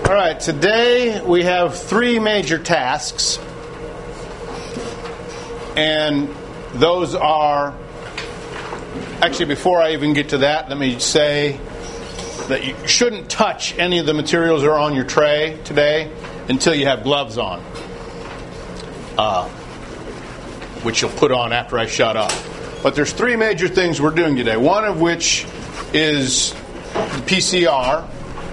All right, today we have three major tasks, and those are, actually before I even get to that, let me say that you shouldn't touch any of the materials that are on your tray today until you have gloves on, which you'll put on after I shut up. But there's three major things we're doing today, one of which is the PCR,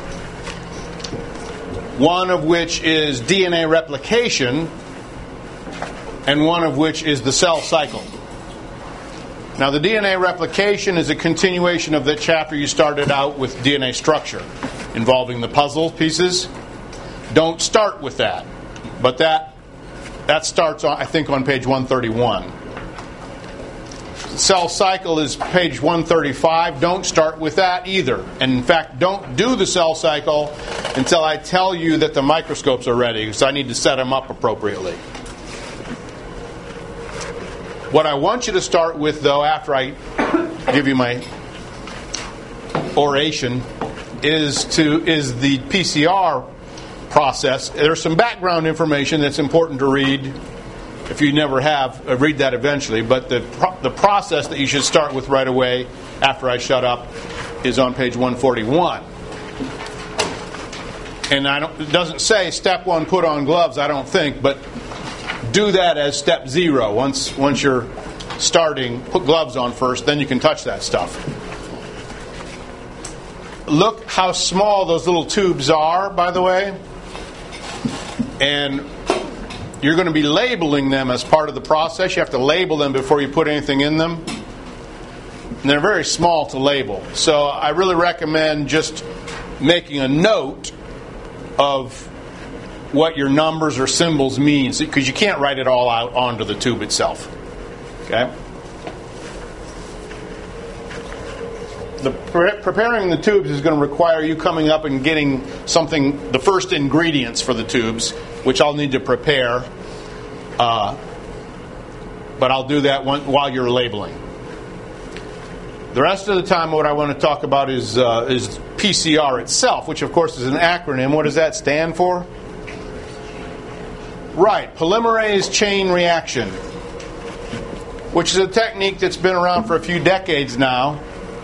one of which is DNA replication, and one of which is the cell cycle. Now, the DNA replication is a continuation of the chapter you started out with DNA structure, involving the puzzle pieces. Don't start with that, but that starts, I think, on page 131. Cell cycle is page 135. Don't start with that either. And in fact, don't do the cell cycle until I tell you that the microscopes are ready, because I need to set them up appropriately. What I want you to start with, though, after I give you my oration, is the PCR process. There's some background information that's important to read. If you never have, read that eventually. But the process that you should start with right away after I shut up is on page 141. And it doesn't say step one, put on gloves, I don't think, but do that as step zero. Once you're starting, put gloves on first, then you can touch that stuff. Look how small those little tubes are, by the way. And you're going to be labeling them as part of the process. You have to label them before you put anything in them. And they're very small to label. So I really recommend just making a note of what your numbers or symbols mean, because you can't write it all out onto the tube itself. Okay? Preparing the tubes is going to require you coming up and getting the first ingredients for the tubes, which I'll need to prepare. But I'll do that while you're labeling. The rest of the time, what I want to talk about is PCR itself, which of course is an acronym. What does that stand for? Right, polymerase chain reaction, which is a technique that's been around for a few decades now.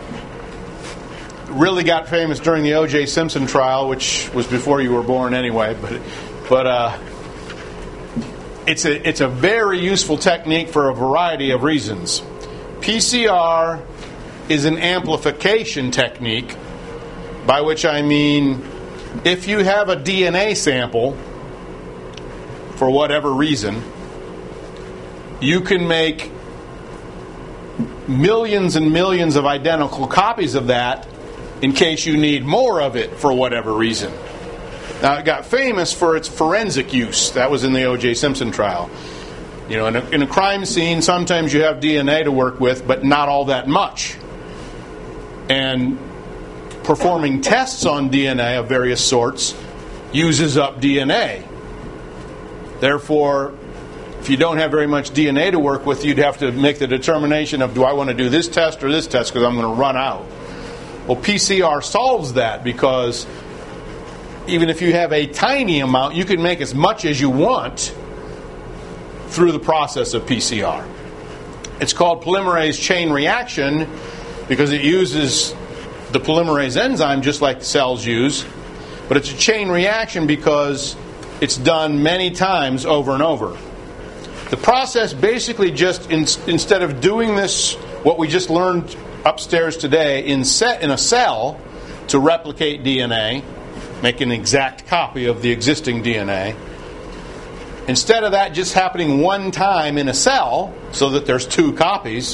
Really got famous during the O.J. Simpson trial, which was before you were born anyway. But it's a very useful technique for a variety of reasons. PCR is an amplification technique, by which I mean if you have a DNA sample, for whatever reason, you can make millions and millions of identical copies of that in case you need more of it for whatever reason. Now, it got famous for its forensic use. That was in the O.J. Simpson trial. You know, in a crime scene, sometimes you have DNA to work with, but not all that much. And performing tests on DNA of various sorts uses up DNA. Therefore, if you don't have very much DNA to work with, you'd have to make the determination of, do I want to do this test or this test, because I'm going to run out. Well, PCR solves that, because even if you have a tiny amount, you can make as much as you want through the process of PCR. It's called polymerase chain reaction because it uses the polymerase enzyme just like the cells use, but it's a chain reaction because it's done many times over and over. The process basically just, instead of doing this, what we just learned upstairs today, in a cell to replicate DNA, make an exact copy of the existing DNA, instead of that just happening one time in a cell so that there's two copies,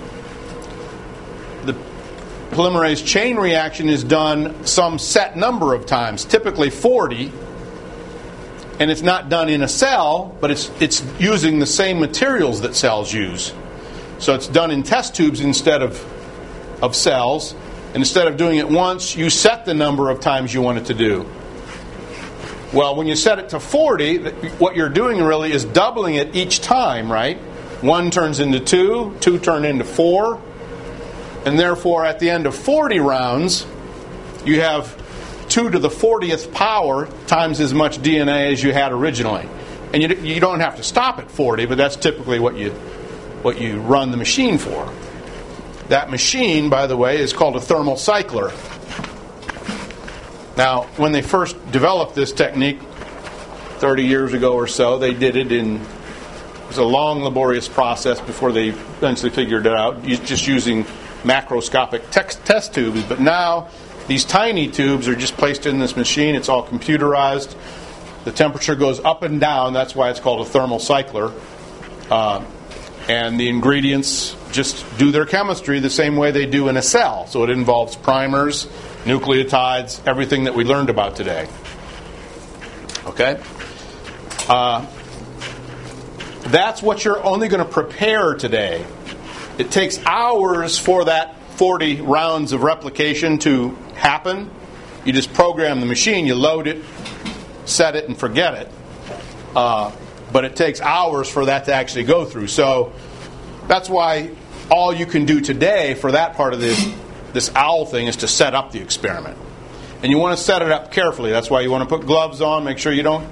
the polymerase chain reaction is done some set number of times, typically 40, and it's not done in a cell, but it's using the same materials that cells use. So it's done in test tubes instead of cells. And instead of doing it once, you set the number of times you want it to do. Well, when you set it to 40, what you're doing really is doubling it each time, right? 1 turns into 2, 2 turn into 4, and therefore at the end of 40 rounds, you have 2 to the 40th power times as much DNA as you had originally. And you don't have to stop at 40, but that's typically what you run the machine for. That machine, by the way, is called a thermal cycler. Now, when they first developed this technique 30 years ago or so, they did it it was a long, laborious process before they eventually figured it out, just using macroscopic test tubes. But now, these tiny tubes are just placed in this machine. It's all computerized. The temperature goes up and down. That's why it's called a thermal cycler. And the ingredients just do their chemistry the same way they do in a cell. So it involves primers, nucleotides, everything that we learned about today. Okay? That's what you're only going to prepare today. It takes hours for that 40 rounds of replication to happen. You just program the machine, you load it, set it, and forget it. But it takes hours for that to actually go through. So that's why all you can do today for that part of this OWL thing is to set up the experiment. And you want to set it up carefully. That's why you want to put gloves on, make sure you don't...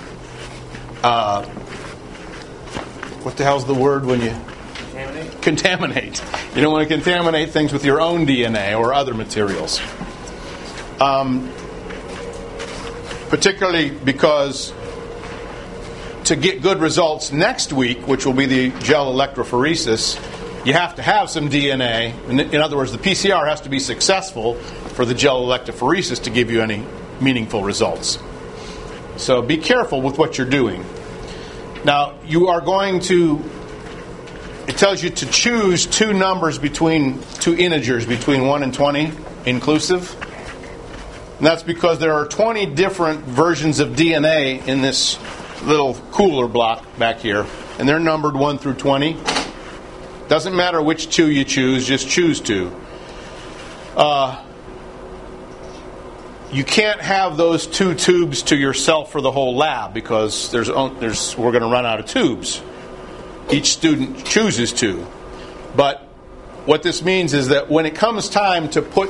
what the hell's the word when you... Contaminate. You don't want to contaminate things with your own DNA or other materials. Particularly because to get good results next week, which will be the gel electrophoresis, you have to have some DNA. In other words, the PCR has to be successful for the gel electrophoresis to give you any meaningful results. So be careful with what you're doing. Now, you are going to... It tells you to choose two integers between 1 and 20, inclusive. And that's because there are 20 different versions of DNA in this little cooler block back here. And they're numbered 1 through 20. Doesn't matter which 2 you choose, just choose 2. You can't have those 2 tubes to yourself for the whole lab because we're going to run out of tubes. Each student chooses 2. But what this means is that when it comes time to put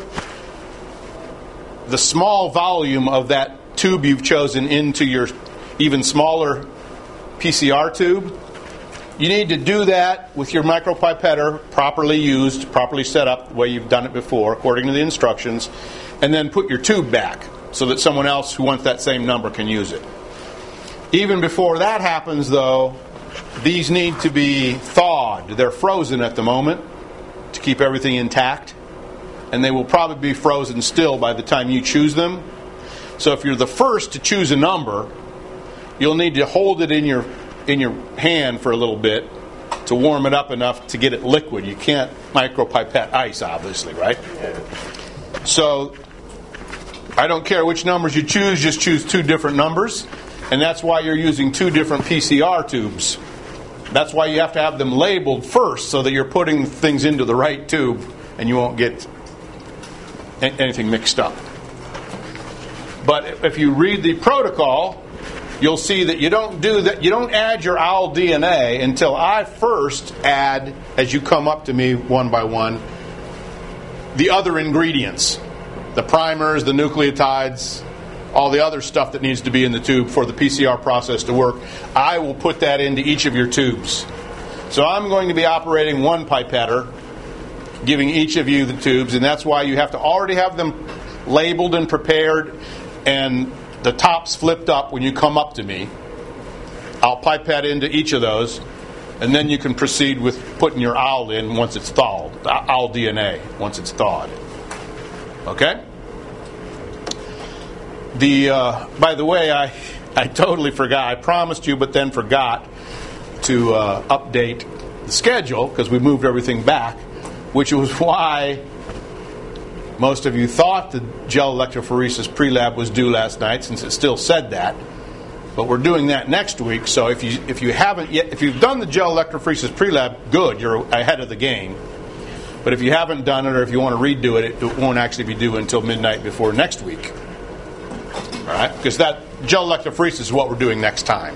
the small volume of that tube you've chosen into your even smaller PCR tube, you need to do that with your micropipetter properly used, properly set up the way you've done it before, according to the instructions, and then put your tube back so that someone else who wants that same number can use it. Even before that happens, though, these need to be thawed. They're frozen at the moment to keep everything intact, and they will probably be frozen still by the time you choose them. So if you're the first to choose a number, you'll need to hold it in your hand for a little bit to warm it up enough to get it liquid. You can't micropipette ice, obviously, right? So I don't care which numbers you choose, just choose 2 different numbers. And that's why you're using 2 different PCR tubes. That's why you have to have them labeled first so that you're putting things into the right tube and you won't get anything mixed up. But if you read the protocol, you'll see that you don't do that. You don't add your OWL DNA until I first add, as you come up to me one by one, the other ingredients, the primers, the nucleotides, all the other stuff that needs to be in the tube for the PCR process to work. I will put that into each of your tubes. So I'm going to be operating one pipetter, giving each of you the tubes, and that's why you have to already have them labeled and prepared and the tops flipped up when you come up to me. I'll pipette into each of those, and then you can proceed with putting your OWL in once it's thawed, the OWL DNA, once it's thawed. Okay? By the way, I totally forgot. I promised you, but then forgot to update the schedule because we moved everything back, which was why most of you thought the gel electrophoresis pre-lab was due last night, since it still said that. But we're doing that next week. So if you haven't yet, if you've done the gel electrophoresis pre-lab, good, you're ahead of the game. But if you haven't done it, or if you want to redo it, it won't actually be due until midnight before next week. All right? Because that gel electrophoresis is what we're doing next time.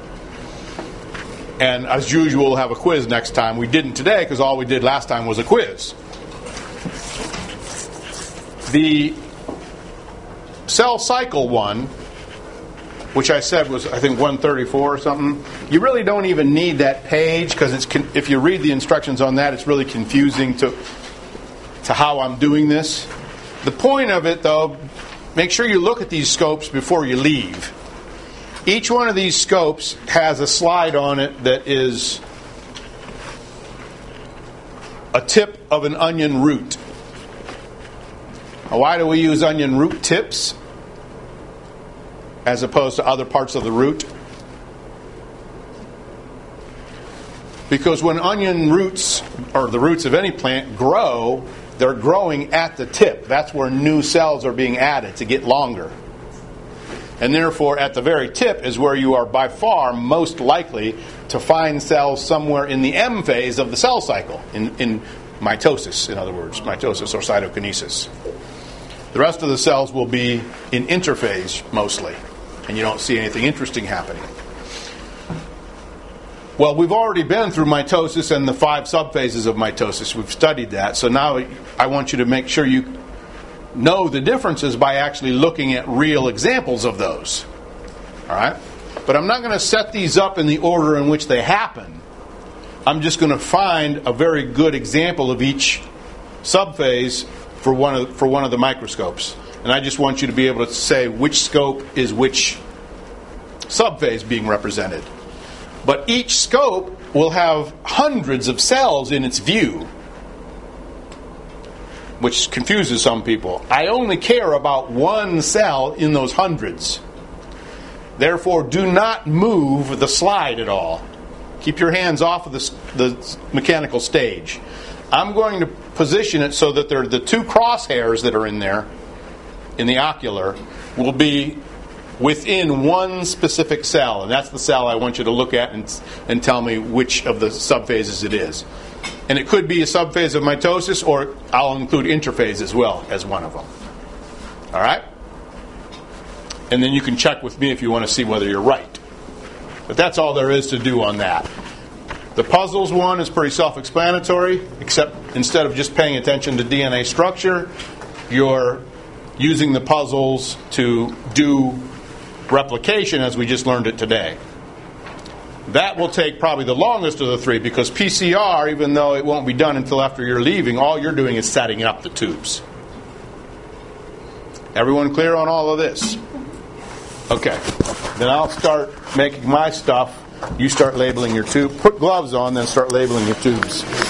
And as usual, we'll have a quiz next time. We didn't today because all we did last time was a quiz. cell cycle one, which I said was, I think, 134 or something, you really don't even need that page, because if you read the instructions on that, it's really confusing to how I'm doing this. The point of it, though, make sure you look at these scopes before you leave. Each one of these scopes has a slide on it that is a tip of an onion root. Now, why do we use onion root tips as opposed to other parts of the root? Because when onion roots, or the roots of any plant, grow, they're growing at the tip. That's where new cells are being added to get longer. And therefore, at the very tip is where you are by far most likely to find cells somewhere in the M phase of the cell cycle, in mitosis, in other words, mitosis or cytokinesis. The rest of the cells will be in interphase mostly, and you don't see anything interesting happening. Well, we've already been through mitosis and the 5 subphases of mitosis. We've studied that. So now I want you to make sure you know the differences by actually looking at real examples of those. All right? But I'm not going to set these up in the order in which they happen. I'm just going to find a very good example of each subphase for one of the microscopes. And I just want you to be able to say which scope is which subphase being represented. But each scope will have hundreds of cells in its view, which confuses some people. I only care about one cell in those hundreds. Therefore, do not move the slide at all. Keep your hands off of the mechanical stage. I'm going to position it so that the 2 crosshairs that are in there, in the ocular, will be within one specific cell. And that's the cell I want you to look at and tell me which of the subphases it is. And it could be a subphase of mitosis, or I'll include interphase as well as one of them. All right? And then you can check with me if you want to see whether you're right. But that's all there is to do on that. The puzzles one is pretty self-explanatory, except instead of just paying attention to DNA structure, you're using the puzzles to do replication as we just learned it today. That will take probably the longest of the 3, because PCR, even though it won't be done until after you're leaving, all you're doing is setting up the tubes. Everyone clear on all of this? Okay. Then I'll start making my stuff. You start labeling your tube. Put gloves on, then start labeling your tubes.